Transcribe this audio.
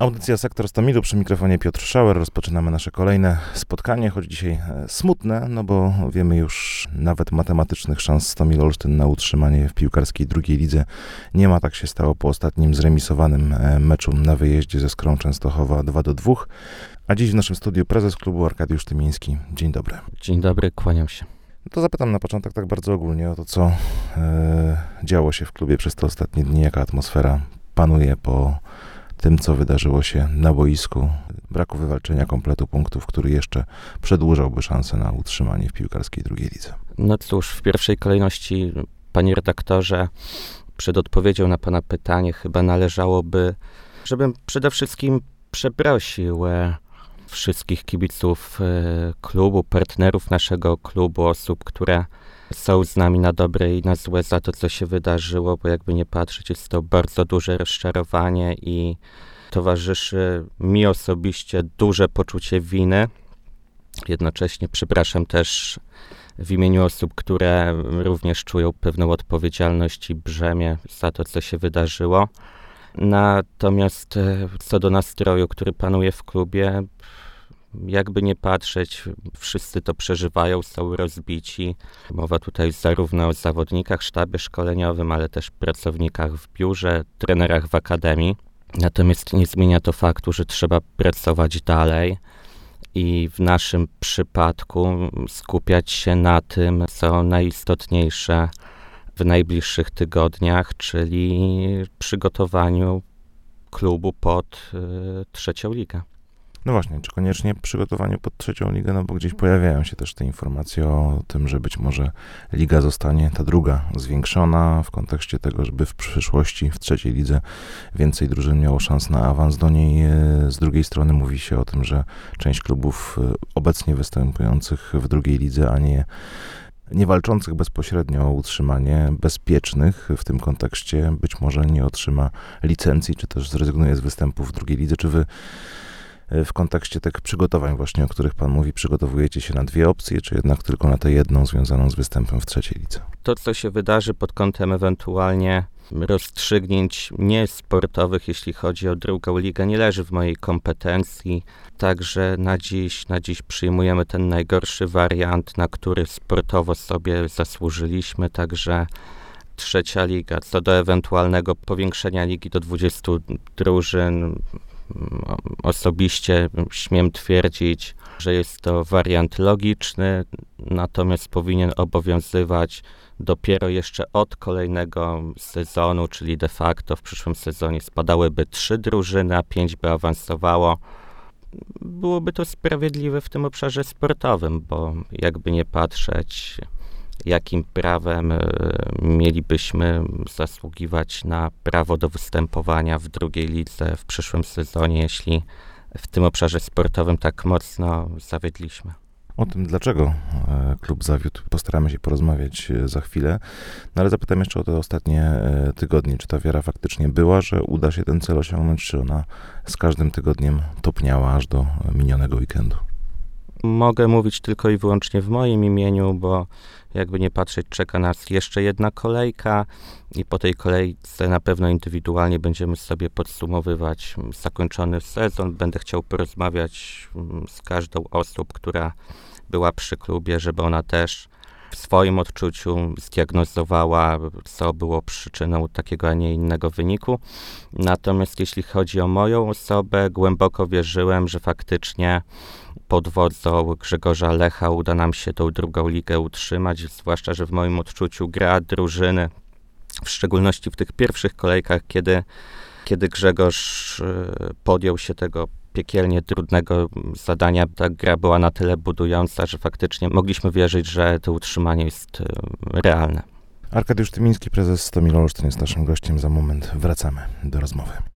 Audycja Sektor Stomilu, przy mikrofonie Piotr Szauer. Rozpoczynamy nasze kolejne spotkanie, choć dzisiaj smutne, no bo wiemy już, nawet matematycznych szans Stomil Olsztyn na utrzymanie w piłkarskiej drugiej lidze nie ma. Tak się stało po ostatnim zremisowanym meczu na wyjeździe ze Skrą Częstochowa 2-2. A dziś w naszym studiu prezes klubu Arkadiusz Tymiński. Dzień dobry. Dzień dobry, kłaniam się. To zapytam na początek tak bardzo ogólnie o to, co działo się w klubie przez te ostatnie dni, jaka atmosfera panuje po tym, co wydarzyło się na boisku, braku wywalczenia kompletu punktów, który jeszcze przedłużałby szansę na utrzymanie w piłkarskiej drugiej lidze. No cóż, w pierwszej kolejności, panie redaktorze, przed odpowiedzią na pana pytanie chyba należałoby, żebym przede wszystkim przeprosił wszystkich kibiców klubu, partnerów naszego klubu, osób, które są z nami na dobre i na złe za to, co się wydarzyło, bo jakby nie patrzeć, jest to bardzo duże rozczarowanie i towarzyszy mi osobiście duże poczucie winy. Jednocześnie przepraszam też w imieniu osób, które również czują pewną odpowiedzialność i brzemię za to, co się wydarzyło. Natomiast co do nastroju, który panuje w klubie, jakby nie patrzeć, wszyscy to przeżywają, są rozbici. Mowa tutaj zarówno o zawodnikach, sztabie szkoleniowym, ale też pracownikach w biurze, trenerach w akademii. Natomiast nie zmienia to faktu, że trzeba pracować dalej i w naszym przypadku skupiać się na tym, co najistotniejsze w najbliższych tygodniach, czyli przygotowaniu klubu pod trzecią ligę. No właśnie, czy koniecznie przygotowanie pod trzecią ligę, no bo gdzieś pojawiają się też te informacje o tym, że być może liga zostanie, ta druga, zwiększona w kontekście tego, żeby w przyszłości w trzeciej lidze więcej drużyn miało szans na awans do niej. Z drugiej strony mówi się o tym, że część klubów obecnie występujących w drugiej lidze, a nie walczących bezpośrednio o utrzymanie, bezpiecznych w tym kontekście, być może nie otrzyma licencji, czy też zrezygnuje z występu w drugiej lidze. Czy wy w kontekście tych przygotowań właśnie, o których pan mówi, przygotowujecie się na dwie opcje, czy jednak tylko na tę jedną związaną z występem w trzeciej lidze? To, co się wydarzy pod kątem ewentualnie rozstrzygnięć niesportowych, jeśli chodzi o drugą ligę, nie leży w mojej kompetencji. Także na dziś przyjmujemy ten najgorszy wariant, na który sportowo sobie zasłużyliśmy. Także trzecia liga. Co do ewentualnego powiększenia ligi do 20 drużyn, osobiście śmiem twierdzić, że jest to wariant logiczny, natomiast powinien obowiązywać dopiero jeszcze od kolejnego sezonu, czyli de facto w przyszłym sezonie spadałyby 3 drużyny, a 5 by awansowało. Byłoby to sprawiedliwe w tym obszarze sportowym, bo jakby nie patrzeć, jakim prawem mielibyśmy zasługiwać na prawo do występowania w drugiej lidze w przyszłym sezonie, jeśli w tym obszarze sportowym tak mocno zawiedliśmy. O tym, dlaczego klub zawiódł, postaramy się porozmawiać za chwilę, no ale zapytam jeszcze o te ostatnie tygodnie. Czy ta wiara faktycznie była, że uda się ten cel osiągnąć, czy ona z każdym tygodniem topniała aż do minionego weekendu? Mogę mówić tylko i wyłącznie w moim imieniu, bo jakby nie patrzeć, czeka nas jeszcze jedna kolejka i po tej kolejce na pewno indywidualnie będziemy sobie podsumowywać zakończony sezon. Będę chciał porozmawiać z każdą osób, która była przy klubie, żeby ona też w swoim odczuciu zdiagnozowała, co było przyczyną takiego, a nie innego wyniku. Natomiast jeśli chodzi o moją osobę, głęboko wierzyłem, że faktycznie pod wodzą Grzegorza Lecha uda nam się tą drugą ligę utrzymać, zwłaszcza, że w moim odczuciu gra drużyny, w szczególności w tych pierwszych kolejkach, kiedy Grzegorz podjął się tego piekielnie trudnego zadania, ta gra była na tyle budująca, że faktycznie mogliśmy wierzyć, że to utrzymanie jest realne. Arkadiusz Tymiński, prezes Stomil Olsztyn jest naszym gościem. Za moment wracamy do rozmowy.